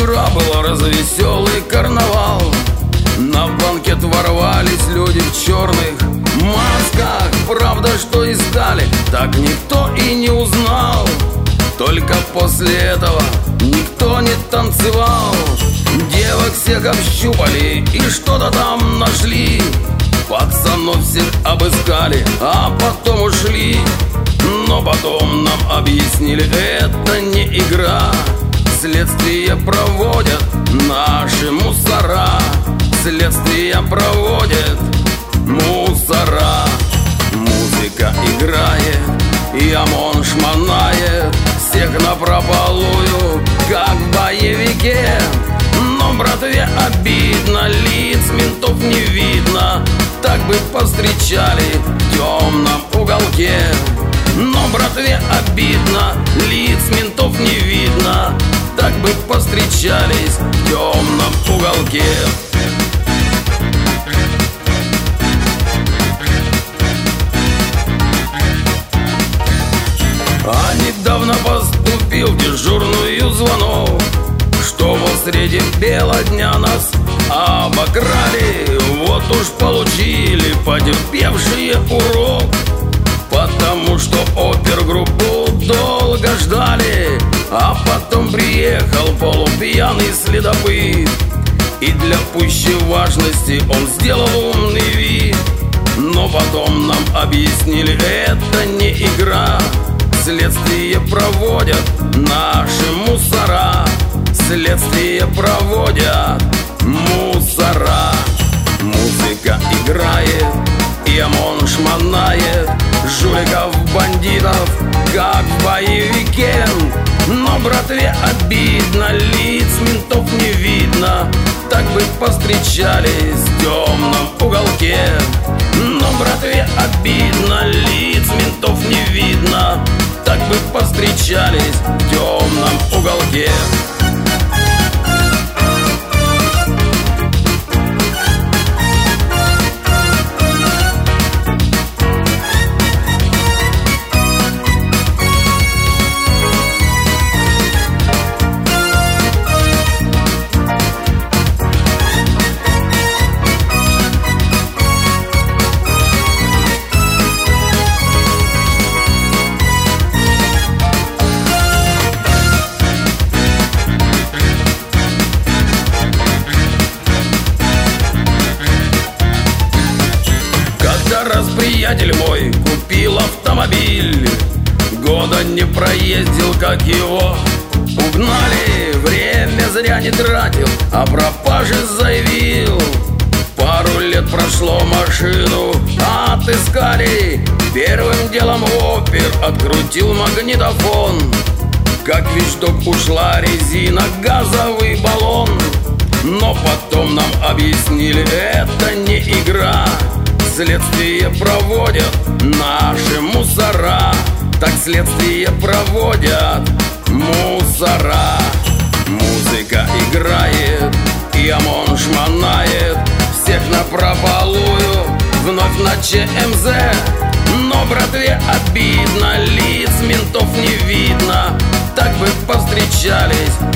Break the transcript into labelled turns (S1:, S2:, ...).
S1: Вчера был развеселый карнавал. На банкет ворвались люди в черных масках. Правда, что искали, так никто и не узнал. Только после этого никто не танцевал. Девок всех общупали и что-то там нашли. Пацанов всех обыскали, а потом ушли. Но потом нам объяснили, это не игра. Следствие проводят наши мусора. Следствие проводят мусора. Музыка играет, и ОМОН шмонает всех напропалую, как в боевике. Но братве обидно, лиц ментов не видно. Так бы повстречали в темном уголке. Но братве обидно, лиц ментов не видно. Так бы повстречались в темном уголке. А недавно поступил дежурную звонок, что вот среди бела дня нас обокрали. Вот уж получили потерпевшие урок, потому что опергруппу долго ждали. А потом приехал полупьяный следопыт, и для пущей важности он сделал умный вид. Но потом нам объяснили, это не игра. Следствие проводят наши мусора. Следствие проводят мусора. Музыка играет, и ОМОН шмонает жуликов, бандитов, как в боевике. Но братве обидно, лиц ментов не видно. Так бы повстречались в темном уголке. Но братве обидно, лиц ментов не видно. Так бы повстречались в темном уголке. Раз приятель мой купил автомобиль, года не проездил, как его угнали. Время зря не тратил, а пропаже заявил. Пару лет прошло, машину отыскали. Первым делом опер открутил магнитофон. Как вещдок ушла резина, газовый баллон. Но потом нам объяснили, это не игра. Следствие проводят наши мусора. Так следствие проводят мусора. Музыка играет, и ОМОН шмонает всех напропалую, вновь на ЧМЗ. Но братве обидно, лиц ментов не видно. Так бы повстречались